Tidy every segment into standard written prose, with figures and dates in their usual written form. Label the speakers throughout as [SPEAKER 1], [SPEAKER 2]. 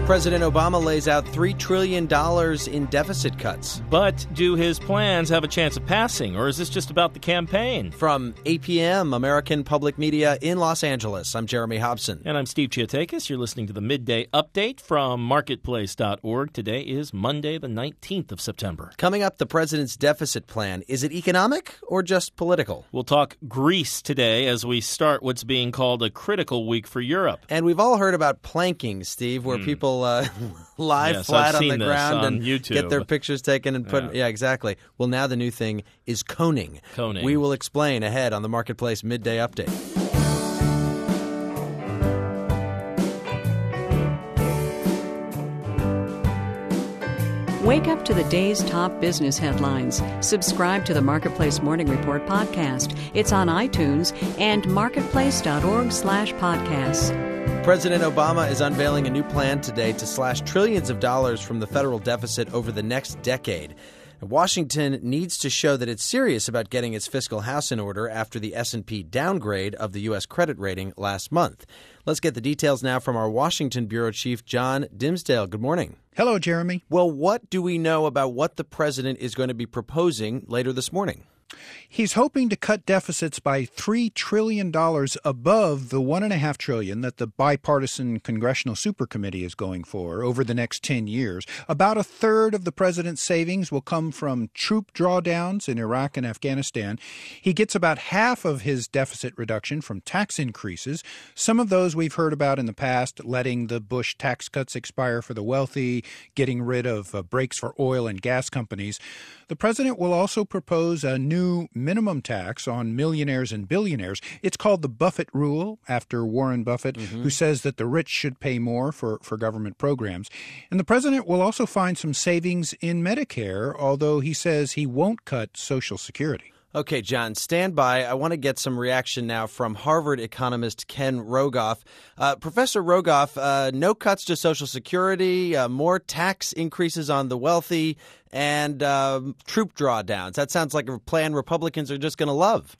[SPEAKER 1] President Obama lays out $3 trillion in deficit cuts.
[SPEAKER 2] But do his plans have a chance of passing, or is this just about the campaign?
[SPEAKER 1] From APM, American Public Media in Los Angeles, I'm Jeremy Hobson.
[SPEAKER 2] And I'm Steve Chiotakis. You're listening to the Midday Update from Marketplace.org. Today is Monday, the 19th of September.
[SPEAKER 1] Coming up, the president's deficit plan. Is it economic or just political?
[SPEAKER 2] We'll talk Greece today as we start what's being called a critical week for Europe.
[SPEAKER 1] And we've all heard about planking, Steve, where people lie flat on the ground and
[SPEAKER 2] YouTube.
[SPEAKER 1] Get their pictures taken and put. Yeah, exactly. Well, now the new thing is coning. We will explain ahead on the Marketplace Midday Update.
[SPEAKER 3] Wake up to the day's top business headlines. Subscribe to the Marketplace Morning Report podcast. It's on iTunes and marketplace.org/podcasts.
[SPEAKER 1] President Obama is unveiling a new plan today to slash trillions of dollars from the federal deficit over the next decade. Washington needs to show that it's serious about getting its fiscal house in order after the S&P downgrade of the U.S. credit rating last month. Let's get the details now from our Washington bureau chief, John Dimsdale. Good morning.
[SPEAKER 4] Hello, Jeremy.
[SPEAKER 1] Well, what do we know about what the president is going to be proposing later this morning?
[SPEAKER 4] He's hoping to cut deficits by $3 trillion above the $1.5 trillion that the bipartisan Congressional Supercommittee is going for over the next 10 years. About a third of the president's savings will come from troop drawdowns in Iraq and Afghanistan. He gets about half of his deficit reduction from tax increases. Some of those we've heard about in the past, letting the Bush tax cuts expire for the wealthy, getting rid of breaks for oil and gas companies. The president will also propose a new minimum tax on millionaires and billionaires. It's called the Buffett Rule, after Warren Buffett, who says that the rich should pay more for government programs. And the president will also find some savings in Medicare, although he says he won't cut Social Security.
[SPEAKER 1] Okay, John, stand by. I want to get some reaction now from Harvard economist Ken Rogoff. Professor Rogoff, no cuts to Social Security, more tax increases on the wealthy, and troop drawdowns. That sounds like a plan Republicans are just going to love.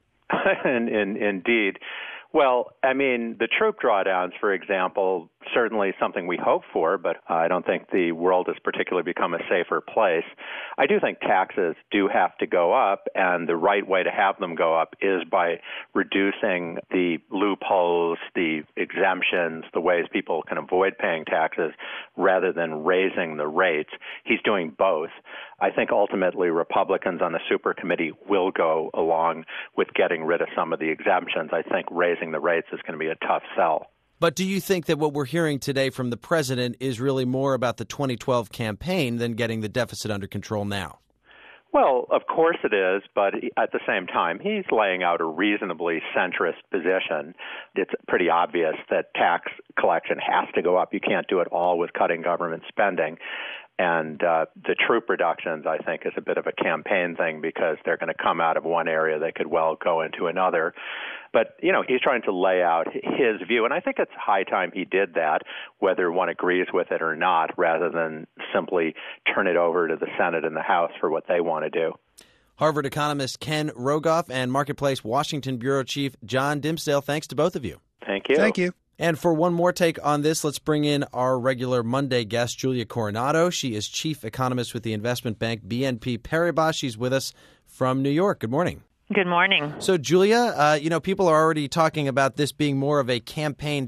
[SPEAKER 5] Indeed. Well, I mean, the troop drawdowns, for example, certainly something we hope for, but I don't think the world has particularly become a safer place. I do think taxes do have to go up, and the right way to have them go up is by reducing the loopholes, the exemptions, the ways people can avoid paying taxes, rather than raising the rates. He's doing both. I think ultimately Republicans on the super committee will go along with getting rid of some of the exemptions. I think raising the rates is going to be a tough sell.
[SPEAKER 1] But do you think that what we're hearing today from the president is really more about the 2012 campaign than getting the deficit under control now?
[SPEAKER 5] Well, of course it is, but at the same time, he's laying out a reasonably centrist position. It's pretty obvious that tax collection has to go up. You can't do it all with cutting government spending. And the troop reductions, I think, is a bit of a campaign thing because they're going to come out of one area. They could well go into another. But, you know, he's trying to lay out his view. And I think it's high time he did that, whether one agrees with it or not, rather than simply turn it over to the Senate and the House for what they want to do.
[SPEAKER 1] Harvard economist Ken Rogoff and Marketplace Washington bureau chief John Dimsdale, thanks to both of you.
[SPEAKER 5] Thank you.
[SPEAKER 4] Thank you.
[SPEAKER 1] And for one more take on this, let's bring in our regular Monday guest, Julia Coronado. She is chief economist with the investment bank BNP Paribas. She's with us from New York. Good morning.
[SPEAKER 6] Good morning.
[SPEAKER 1] So, Julia, people are already talking about this being more of a campaign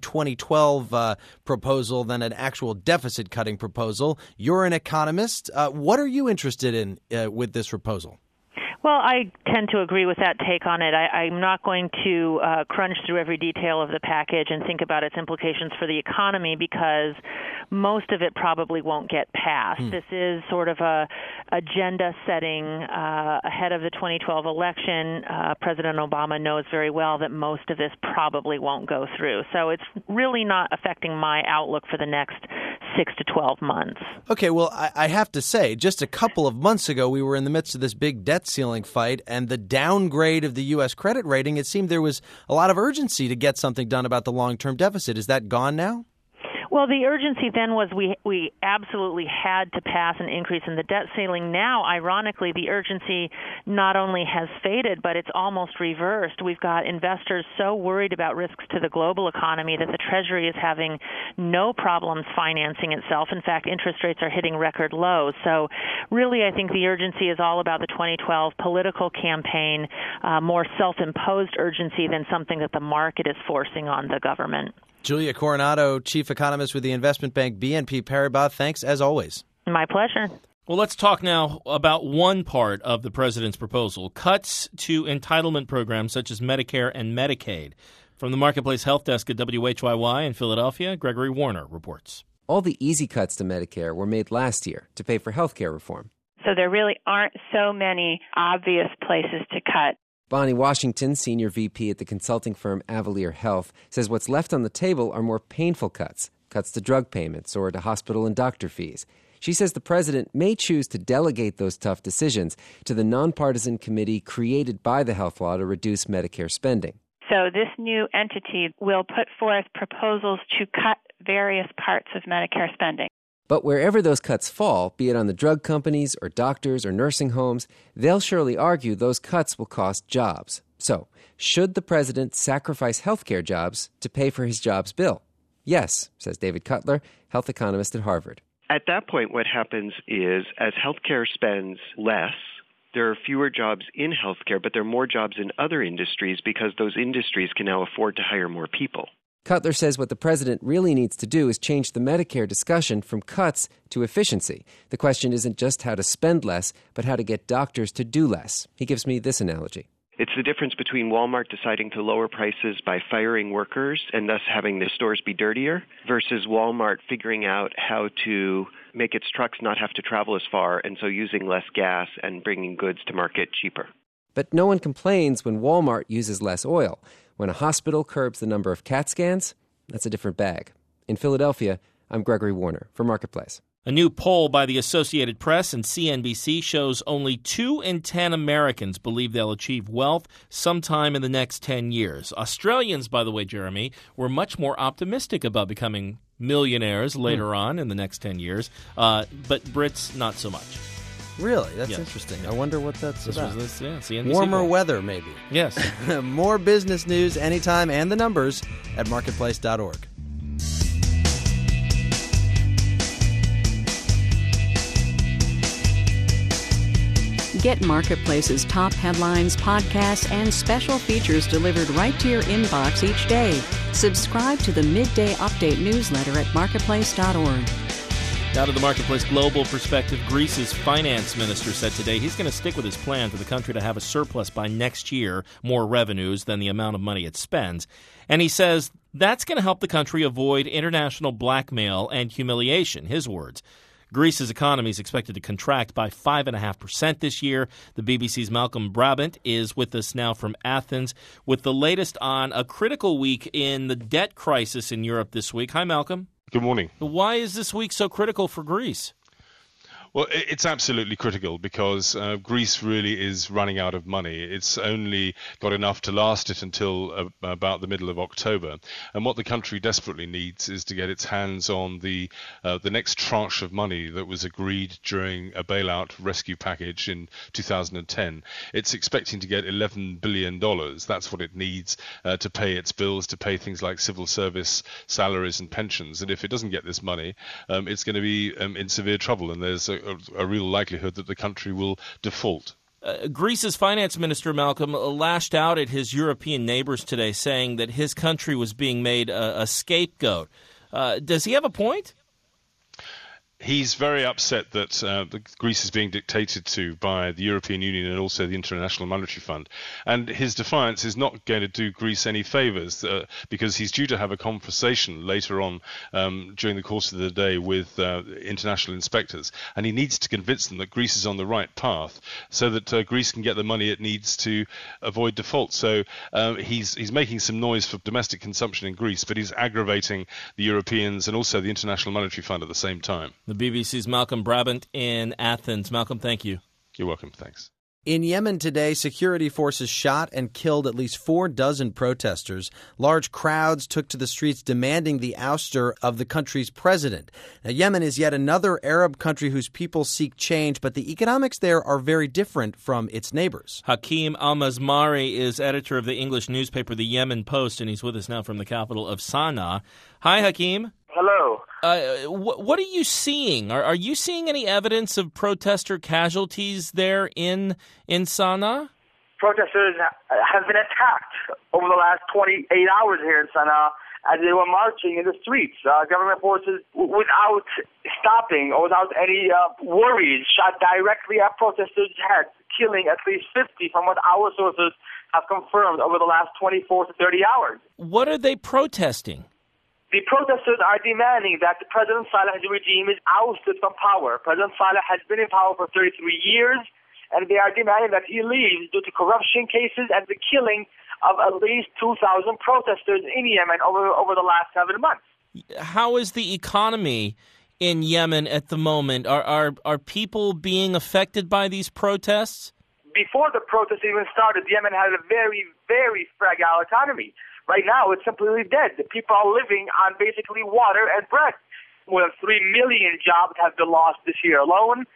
[SPEAKER 1] 2012 proposal than an actual deficit-cutting proposal. You're an economist. What are you interested in with this proposal?
[SPEAKER 6] Well, I tend to agree with that take on it. I'm not going to crunch through every detail of the package and think about its implications for the economy because most of it probably won't get passed. This is sort of a agenda setting ahead of the 2012 election. President Obama knows very well that most of this probably won't go through. So it's really not affecting my outlook for the next 6 to 12 months.
[SPEAKER 1] Okay, well, I have to say, just a couple of months ago, we were in the midst of this big debt ceiling fight and the downgrade of the U.S. credit rating. It seemed there was a lot of urgency to get something done about the long-term deficit. Is that gone now?
[SPEAKER 6] Well, the urgency then was we absolutely had to pass an increase in the debt ceiling. Now, ironically, the urgency not only has faded, but it's almost reversed. We've got investors so worried about risks to the global economy that the Treasury is having no problems financing itself. In fact, interest rates are hitting record lows. So really, I think the urgency is all about the 2012 political campaign, more self-imposed urgency than something that the market is forcing on the government.
[SPEAKER 1] Julia Coronado, chief economist with the investment bank BNP Paribas. Thanks, as always.
[SPEAKER 6] My pleasure.
[SPEAKER 2] Well, let's talk now about one part of the president's proposal, cuts to entitlement programs such as Medicare and Medicaid. From the Marketplace Health Desk at WHYY in Philadelphia, Gregory Warner reports.
[SPEAKER 7] All the easy cuts to Medicare were made last year to pay for health care reform.
[SPEAKER 8] So there really aren't so many obvious places to cut.
[SPEAKER 7] Bonnie Washington, senior VP at the consulting firm Avalere Health, says what's left on the table are more painful cuts to drug payments or to hospital and doctor fees. She says the president may choose to delegate those tough decisions to the nonpartisan committee created by the health law to reduce Medicare spending.
[SPEAKER 8] So this new entity will put forth proposals to cut various parts of Medicare spending.
[SPEAKER 7] But wherever those cuts fall, be it on the drug companies or doctors or nursing homes, they'll surely argue those cuts will cost jobs. So, should the president sacrifice healthcare jobs to pay for his jobs bill? Yes, says David Cutler, health economist at Harvard.
[SPEAKER 9] At that point, what happens is as healthcare spends less, there are fewer jobs in healthcare, but there are more jobs in other industries because those industries can now afford to hire more people.
[SPEAKER 7] Cutler says what the president really needs to do is change the Medicare discussion from cuts to efficiency. The question isn't just how to spend less, but how to get doctors to do less. He gives me this analogy.
[SPEAKER 9] It's the difference between Walmart deciding to lower prices by firing workers and thus having their stores be dirtier versus Walmart figuring out how to make its trucks not have to travel as far and so using less gas and bringing goods to market cheaper.
[SPEAKER 7] But no one complains when Walmart uses less oil. When a hospital curbs the number of CAT scans, that's a different bag. In Philadelphia, I'm Gregory Warner for Marketplace.
[SPEAKER 2] A new poll by the Associated Press and CNBC shows only 2 in 10 Americans believe they'll achieve wealth sometime in the next 10 years. Australians, by the way, Jeremy, were much more optimistic about becoming millionaires later on in the next 10 years, but Brits, not so much.
[SPEAKER 1] Really? That's interesting. I wonder what that's about.
[SPEAKER 2] CNBC
[SPEAKER 1] Warmer
[SPEAKER 2] poll.
[SPEAKER 1] weather, maybe.
[SPEAKER 2] Yes.
[SPEAKER 1] More business news anytime and the numbers at marketplace.org.
[SPEAKER 3] Get Marketplace's top headlines, podcasts, and special features delivered right to your inbox each day. Subscribe to the Midday Update newsletter at marketplace.org.
[SPEAKER 2] Now to the Marketplace Global Perspective. Greece's finance minister said today he's going to stick with his plan for the country to have a surplus by next year, more revenues than the amount of money it spends. And he says that's going to help the country avoid international blackmail and humiliation, his words. Greece's economy is expected to contract by 5.5% this year. The BBC's Malcolm Brabant is with us now from Athens with the latest on a critical week in the debt crisis in Europe this week. Hi, Malcolm.
[SPEAKER 10] Good morning.
[SPEAKER 2] Why is this week so critical for Greece?
[SPEAKER 10] Well, it's absolutely critical because Greece really is running out of money. It's only got enough to last it until about the middle of October. And what the country desperately needs is to get its hands on the next tranche of money that was agreed during a bailout rescue package in 2010. It's expecting to get $11 billion. That's what it needs to pay its bills, to pay things like civil service salaries and pensions. And if it doesn't get this money, it's going to be in severe trouble. And there's a real likelihood that the country will default.
[SPEAKER 2] Greece's finance minister, Malcolm, lashed out at his European neighbors today, saying that his country was being made a scapegoat. Does he have a point?
[SPEAKER 10] He's very upset that Greece is being dictated to by the European Union and also the International Monetary Fund. And his defiance is not going to do Greece any favours because he's due to have a conversation later on during the course of the day with international inspectors. And he needs to convince them that Greece is on the right path so that Greece can get the money it needs to avoid default. So he's making some noise for domestic consumption in Greece, but he's aggravating the Europeans and also the International Monetary Fund at the same time.
[SPEAKER 2] The BBC's Malcolm Brabant in Athens. Malcolm, thank you.
[SPEAKER 10] You're welcome. Thanks.
[SPEAKER 1] In Yemen today, security forces shot and killed at least 4 dozen protesters. Large crowds took to the streets demanding the ouster of the country's president. Now, Yemen is yet another Arab country whose people seek change, but the economics there are very different from its neighbors.
[SPEAKER 2] Hakeem Al-Masmari is editor of the English newspaper The Yemen Post, and he's with us now from the capital of Sana'a. Hi, Hakeem.
[SPEAKER 11] Hello.
[SPEAKER 2] What are you seeing? Are you seeing any evidence of protester casualties there in Sana'a?
[SPEAKER 11] Protesters have been attacked over the last 28 hours here in Sana'a as they were marching in the streets. Government forces, without stopping or without any worries, shot directly at protesters' heads, killing at least 50 from what our sources have confirmed over the last 24 to 30 hours.
[SPEAKER 2] What are they protesting?
[SPEAKER 11] The protesters are demanding that President Saleh's regime is ousted from power. President Saleh has been in power for 33 years, and they are demanding that he leaves due to corruption cases and the killing of at least 2,000 protesters in Yemen over the last 7 months.
[SPEAKER 2] How is the economy in Yemen at the moment? Are people being affected by these protests?
[SPEAKER 11] Before the protests even started, Yemen had a very, very fragile economy. Right now, it's completely dead. The people are living on basically water and bread. More than 3 million jobs have been lost this year alone.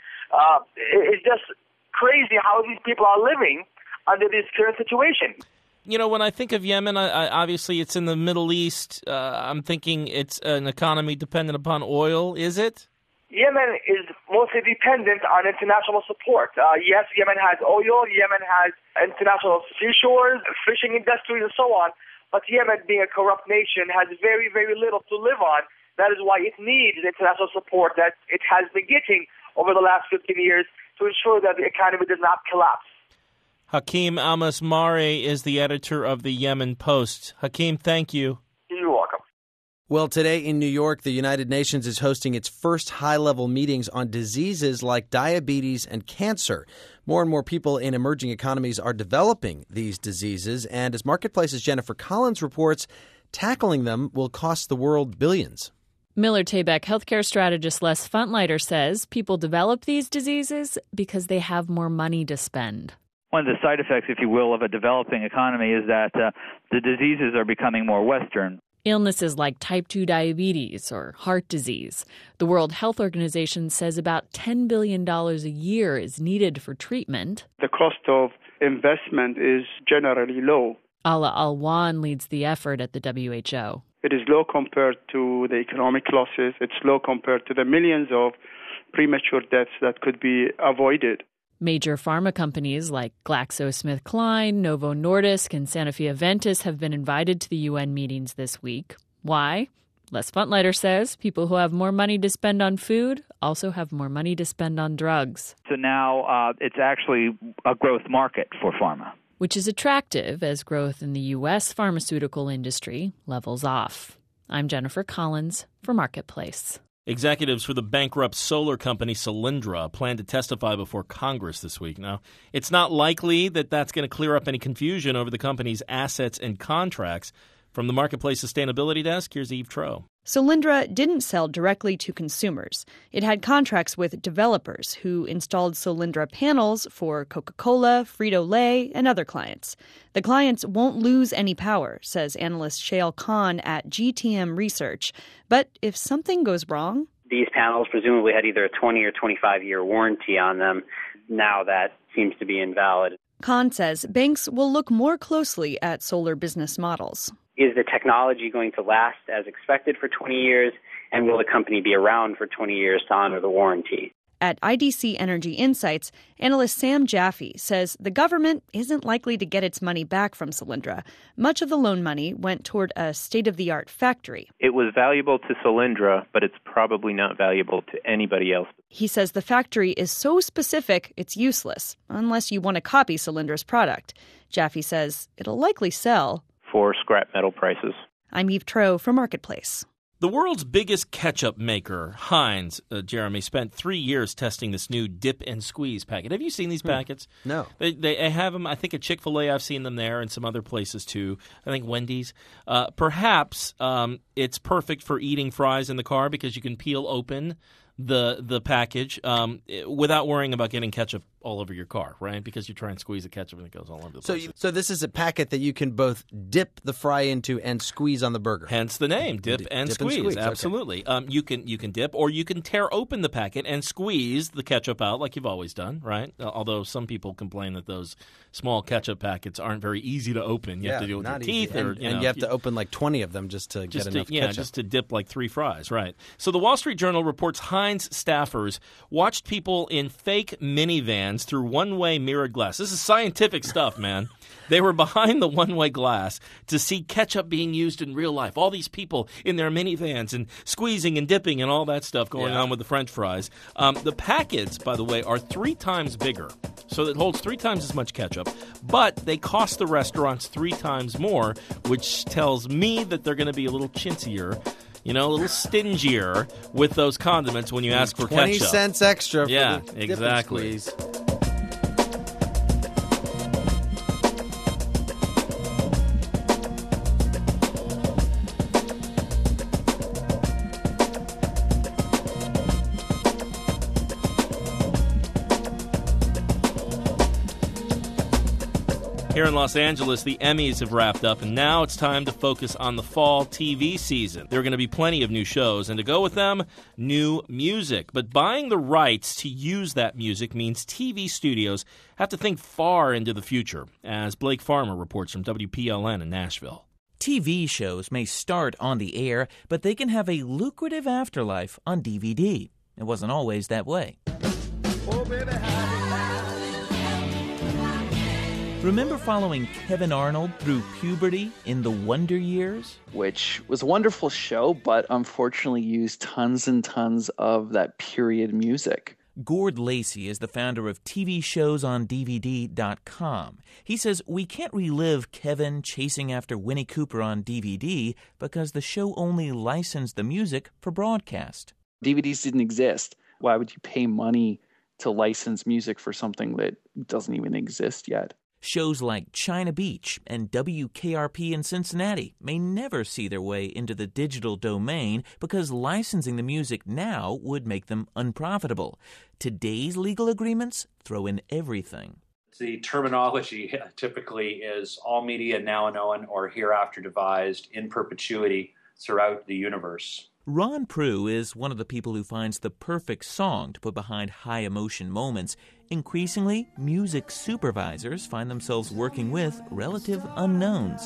[SPEAKER 11] It's just crazy how these people are living under this current situation.
[SPEAKER 2] You know, when I think of Yemen, obviously it's in the Middle East. I'm thinking it's an economy dependent upon oil. Is it?
[SPEAKER 11] Yemen is mostly dependent on international support. Yes, Yemen has oil. Yemen has international seashores, fishing industries, and so on. But Yemen, being a corrupt nation, has very, very little to live on. That is why it needs international support that it has been getting over the last 15 years to ensure that the economy does not collapse.
[SPEAKER 2] Hakeem Al-Masmari is the editor of the Yemen Post. Hakeem, thank you.
[SPEAKER 11] You're welcome.
[SPEAKER 1] Well, today in New York, the United Nations is hosting its first high-level meetings on diseases like diabetes and cancer. More and more people in emerging economies are developing these diseases, and as Marketplace's Jennifer Collins reports, tackling them will cost the world billions.
[SPEAKER 12] Miller Tabak healthcare strategist Les Funtleiter says people develop these diseases because they have more money to spend.
[SPEAKER 13] One of the side effects, if you will, of a developing economy is that the diseases are becoming more Western.
[SPEAKER 12] Illnesses like type 2 diabetes or heart disease. The World Health Organization says about $10 billion a year is needed for treatment.
[SPEAKER 14] The cost of investment is generally low.
[SPEAKER 12] Ala Alwan leads the effort at the WHO.
[SPEAKER 14] It is low compared to the economic losses. It's low compared to the millions of premature deaths that could be avoided.
[SPEAKER 12] Major pharma companies like GlaxoSmithKline, Novo Nordisk, and Sanofi Aventis have been invited to the UN meetings this week. Why? Les Funtleiter says people who have more money to spend on food also have more money to spend on drugs.
[SPEAKER 13] So now it's actually a growth market for pharma.
[SPEAKER 12] Which is attractive as growth in the U.S. pharmaceutical industry levels off. I'm Jennifer Collins for Marketplace.
[SPEAKER 2] Executives for the bankrupt solar company Solyndra plan to testify before Congress this week. Now, it's not likely that that's going to clear up any confusion over the company's assets and contracts. From the Marketplace Sustainability Desk, here's Eve Troe.
[SPEAKER 15] Solyndra didn't sell directly to consumers. It had contracts with developers who installed Solyndra panels for Coca-Cola, Frito-Lay, and other clients. The clients won't lose any power, says analyst Shail Khan at GTM Research. But if something goes wrong...
[SPEAKER 16] These panels presumably had either a 20 or 25-year warranty on them. Now that seems to be invalid.
[SPEAKER 15] Khan says banks will look more closely at solar business models.
[SPEAKER 16] Is the technology going to last as expected for 20 years, and will the company be around for 20 years to honor the warranty?
[SPEAKER 15] At IDC Energy Insights, analyst Sam Jaffe says the government isn't likely to get its money back from Solyndra. Much of the loan money went toward a state-of-the-art factory.
[SPEAKER 17] It was valuable to Solyndra, but it's probably not valuable to anybody else.
[SPEAKER 15] He says the factory is so specific it's useless, unless you want to copy Solyndra's product. Jaffe says it'll likely sell
[SPEAKER 17] for scrap metal prices.
[SPEAKER 15] I'm Eve Troe for Marketplace.
[SPEAKER 2] The world's biggest ketchup maker, Heinz, Jeremy, spent 3 years testing this new dip and squeeze packet. Have you seen these packets?
[SPEAKER 1] No.
[SPEAKER 2] They have them, I think, at Chick-fil-A. I've seen them there and some other places, too. I think Wendy's. Perhaps it's perfect for eating fries in the car because you can peel open the package without worrying about getting ketchup all over your car, right? Because you try and squeeze the ketchup and it goes all over the place.
[SPEAKER 1] So this is a packet that you can both dip the fry into and squeeze on the burger.
[SPEAKER 2] Hence the name, dip and squeeze. Absolutely. Okay. You can dip, or you can tear open the packet and squeeze the ketchup out like you've always done, right? Although some people complain that those small ketchup packets aren't very easy to open. You have to do it with your teeth.
[SPEAKER 1] And you have to open like 20 of them just to get enough ketchup.
[SPEAKER 2] Yeah, just to dip like 3 fries, right. So the Wall Street Journal reports Heinz staffers watched people in fake minivans through one-way mirrored glass. This is scientific stuff, man. They were behind the one-way glass to see ketchup being used in real life. All these people in their minivans and squeezing and dipping and all that stuff going on with the French fries. The packets, by the way, are 3 times bigger. So it holds 3 times as much ketchup. But they cost the restaurants 3 times more, which tells me that they're going to be a little chintzier, a little stingier with those condiments when you ask for
[SPEAKER 1] 20
[SPEAKER 2] ketchup.
[SPEAKER 1] 20 cents extra for
[SPEAKER 2] the
[SPEAKER 1] exactly.
[SPEAKER 2] Dip and squeeze. Here in Los Angeles, the Emmys have wrapped up, and now it's time to focus on the fall TV season. There are going to be plenty of new shows, and to go with them, new music. But buying the rights to use that music means TV studios have to think far into the future, as Blake Farmer reports from WPLN in Nashville.
[SPEAKER 18] TV shows may start on the air, but they can have a lucrative afterlife on DVD. It wasn't always that way. Oh, baby, remember following Kevin Arnold through puberty in The Wonder Years?
[SPEAKER 19] Which was a wonderful show, but unfortunately used tons and tons of that period music.
[SPEAKER 18] Gord Lacey is the founder of TVShowsOnDVD.com. He says we can't relive Kevin chasing after Winnie Cooper on DVD because the show only licensed the music for broadcast.
[SPEAKER 19] DVDs didn't exist. Why would you pay money to license music for something that doesn't even exist yet?
[SPEAKER 18] Shows like China Beach and WKRP in Cincinnati may never see their way into the digital domain because licensing the music now would make them unprofitable. Today's legal agreements throw in everything.
[SPEAKER 20] The terminology typically is all media now known or hereafter devised in perpetuity throughout the universe.
[SPEAKER 18] Ron Prue is one of the people who finds the perfect song to put behind high-emotion moments. Increasingly, music supervisors find themselves working with relative unknowns.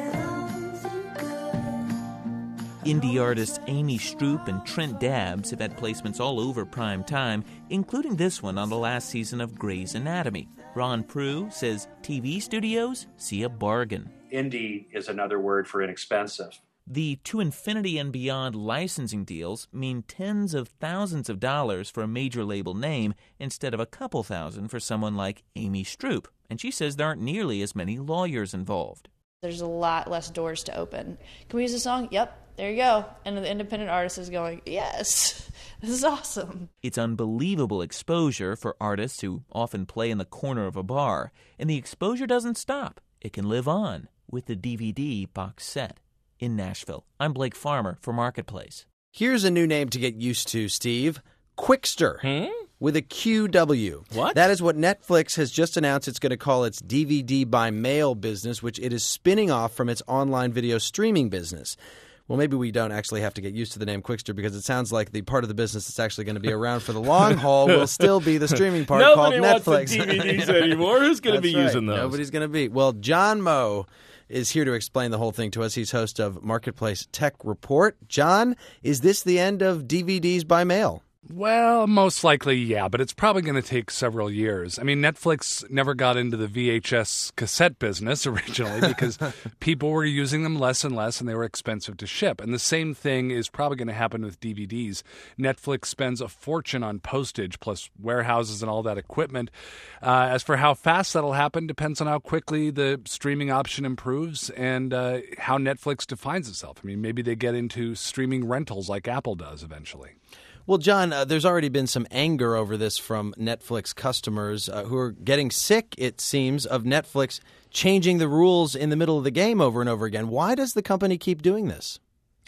[SPEAKER 18] Indie artists Amy Stroop and Trent Dabbs have had placements all over prime time, including this one on the last season of Grey's Anatomy. Ron Prue says TV studios see a bargain.
[SPEAKER 20] Indie is another word for inexpensive.
[SPEAKER 18] The To Infinity and Beyond licensing deals mean tens of thousands of dollars for a major label name instead of a couple thousand for someone like Amy Stroop. And she says there aren't nearly as many lawyers involved.
[SPEAKER 21] There's a lot less doors to open. Can we use a song? Yep, there you go. And the independent artist is going, yes, this is awesome.
[SPEAKER 18] It's unbelievable exposure for artists who often play in the corner of a bar. And the exposure doesn't stop. It can live on with the DVD box set. In Nashville, I'm Blake Farmer for Marketplace.
[SPEAKER 1] Here's a new name to get used to, Steve. Qwikster. With a QW.
[SPEAKER 2] What?
[SPEAKER 1] That is what Netflix has just announced it's going to call its DVD by mail business, which it is spinning off from its online video streaming business. Well, maybe we don't actually have to get used to the name Qwikster because it sounds like the part of the business that's actually going to be around for the long haul will still be the streaming part called Netflix.
[SPEAKER 2] Nobody wants the DVDs anymore. Who's going to be using those?
[SPEAKER 1] Nobody's going to be. Well, John Moe is here to explain the whole thing to us. He's host of Marketplace Tech Report. John, is this the end of DVDs by mail?
[SPEAKER 22] Well, most likely, yeah, but it's probably going to take several years. I mean, Netflix never got into the VHS cassette business originally because people were using them less and less and they were expensive to ship. And the same thing is probably going to happen with DVDs. Netflix spends a fortune on postage plus warehouses and all that equipment. As for how fast that'll happen depends on how quickly the streaming option improves and how Netflix defines itself. I mean, maybe they get into streaming rentals like Apple does eventually.
[SPEAKER 1] Well, John, there's already been some anger over this from Netflix customers who are getting sick, it seems, of Netflix changing the rules in the middle of the game over and over again. Why does the company keep doing this?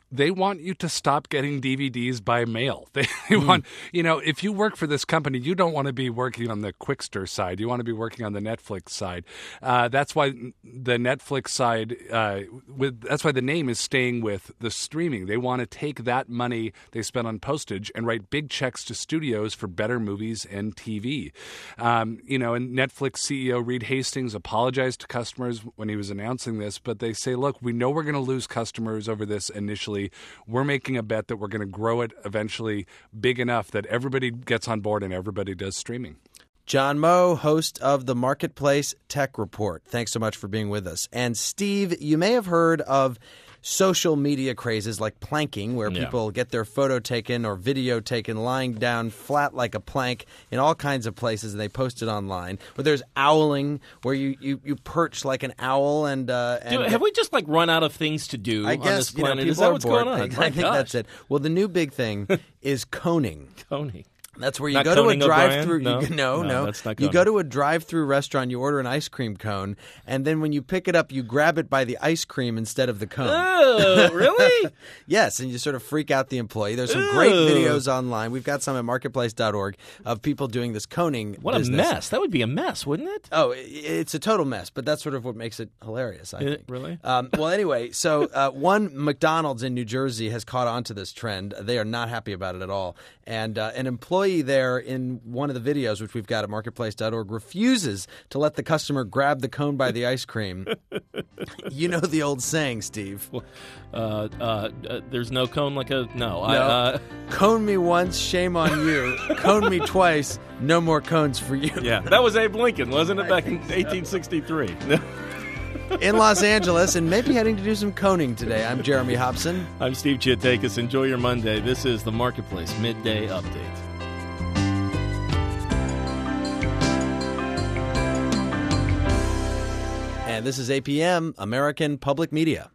[SPEAKER 22] they want you to stop getting DVDs by mail. They want, if you work for this company, you don't want to be working on the Quickster side. You want to be working on the Netflix side. That's why the Netflix side, that's why the name is staying with the streaming. They want to take that money they spend on postage and write big checks to studios for better movies and TV. And Netflix CEO Reed Hastings apologized to customers when he was announcing this, but they say, look, we know we're going to lose customers over this initially. We're making a bet that we're going to grow it eventually big enough that everybody gets on board and everybody does streaming.
[SPEAKER 1] John Moe, host of the Marketplace Tech Report. Thanks so much for being with us. And Steve, you may have heard of social media crazes like planking, where people get their photo taken or video taken lying down flat like a plank in all kinds of places, and they post it online. Or there's owling, where you perch like an owl. And
[SPEAKER 2] have we just run out of things to do
[SPEAKER 1] I
[SPEAKER 2] on
[SPEAKER 1] guess,
[SPEAKER 2] this planet?
[SPEAKER 1] Is
[SPEAKER 2] that what's going on?
[SPEAKER 1] I think that's it. Well, the new big thing is coning.
[SPEAKER 2] Coning.
[SPEAKER 1] That's where you
[SPEAKER 2] not
[SPEAKER 1] go to a
[SPEAKER 2] Conan
[SPEAKER 1] drive-through.
[SPEAKER 2] O'Brien?
[SPEAKER 1] No.
[SPEAKER 2] That's not
[SPEAKER 1] you go to a drive-through restaurant, you order an ice cream cone, and then when you pick it up, you grab it by the ice cream instead of the cone.
[SPEAKER 2] Oh, really?
[SPEAKER 1] Yes, and you sort of freak out the employee. There's some great videos online. We've got some at marketplace.org of people doing this coning
[SPEAKER 2] What
[SPEAKER 1] business.
[SPEAKER 2] a mess. That would be a mess, wouldn't it?
[SPEAKER 1] Oh, it's a total mess, but that's sort of what makes it hilarious, I think.
[SPEAKER 2] Really?
[SPEAKER 1] Well, anyway, so one McDonald's in New Jersey has caught on to this trend. They are not happy about it at all. And an employee there in one of the videos, which we've got at marketplace.org, refuses to let the customer grab the cone by the ice cream. You know the old saying, Steve.
[SPEAKER 2] There's no cone like a...
[SPEAKER 1] No. Cone me once, shame on you. Cone me twice, no more cones for you.
[SPEAKER 2] Yeah, that was Abe Lincoln, wasn't it, back in 1863?
[SPEAKER 1] In Los Angeles, and maybe heading to do some coning today. I'm Jeremy Hobson.
[SPEAKER 2] I'm Steve Chiatakis. Enjoy your Monday. This is the Marketplace Midday Update.
[SPEAKER 1] And this is APM, American Public Media.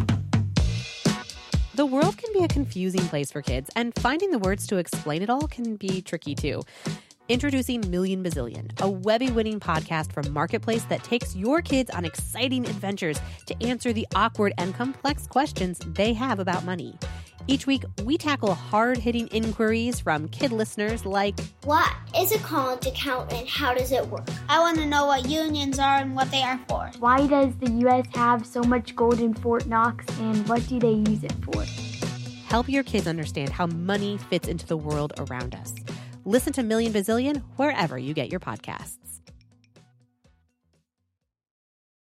[SPEAKER 4] The world can be a confusing place for kids, and finding the words to explain it all can be tricky too. Introducing Million Bazillion, a Webby-winning podcast from Marketplace that takes your kids on exciting adventures to answer the awkward and complex questions they have about money. Each week, we tackle hard-hitting inquiries from kid listeners like,
[SPEAKER 5] what is a college account and how does it work? I want to know what unions are and what they are for.
[SPEAKER 23] Why does the U.S. have so much gold in Fort Knox, and what do they use it for?
[SPEAKER 4] Help your kids understand how money fits into the world around us. Listen to Million Bazillion wherever you get your podcasts.